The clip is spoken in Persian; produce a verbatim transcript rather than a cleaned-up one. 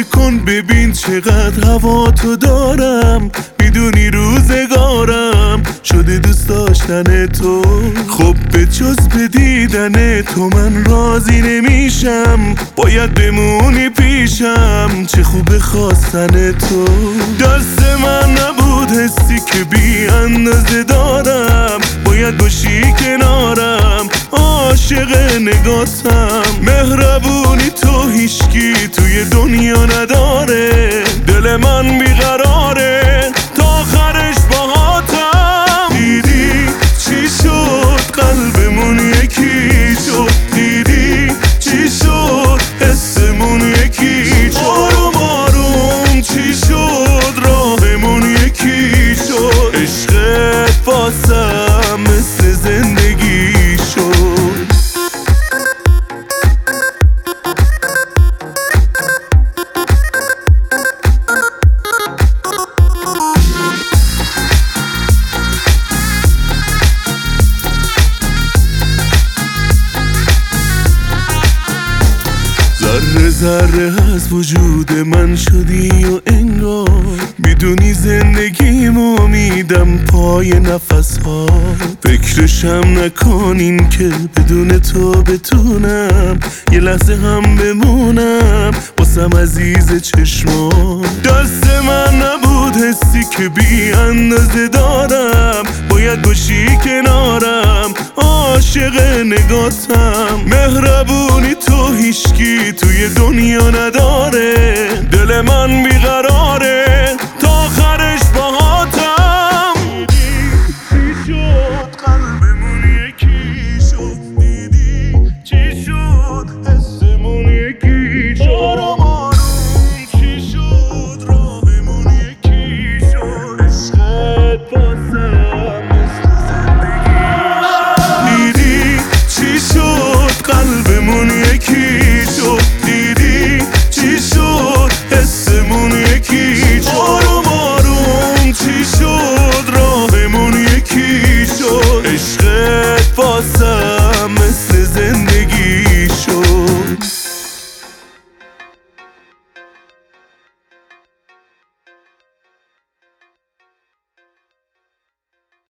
فکر کن ببین چقدر هوا تو دارم، میدونی روزگارم شده دوست داشتن تو. خب به جز به دیدن تو من راضی نمیشم، باید بمونی پیشم، چه خوب خواستن تو. دست من نبود حسی که بی اندازه دارم، باید باشی کنارم، عاشق نگاتم. مهربونی تو هیچکی توی دنیا نداره، دل من بیقراره تا آخرش باهاتم. دیدی چی شد قلبمون یکی شد، دیدی چی شد حسمون یکی شد، آروم آروم چی شد راهمون یکی شد. عشقت واسم مثل زندگی شد. ذره ذره از وجود من شدی و انگار میدونی زندگیم امیدم پای نفس ها. فکرشم نکنین که بدون تو بتونم یه لحظه هم بمونم واسم عزیز چشمان. دست من نبود حسی که بی اندازه دارم، باید باشی کنارم، عاشق نگاتم. مهربونی تو هیچکی توی دنیا نداره، دل من بی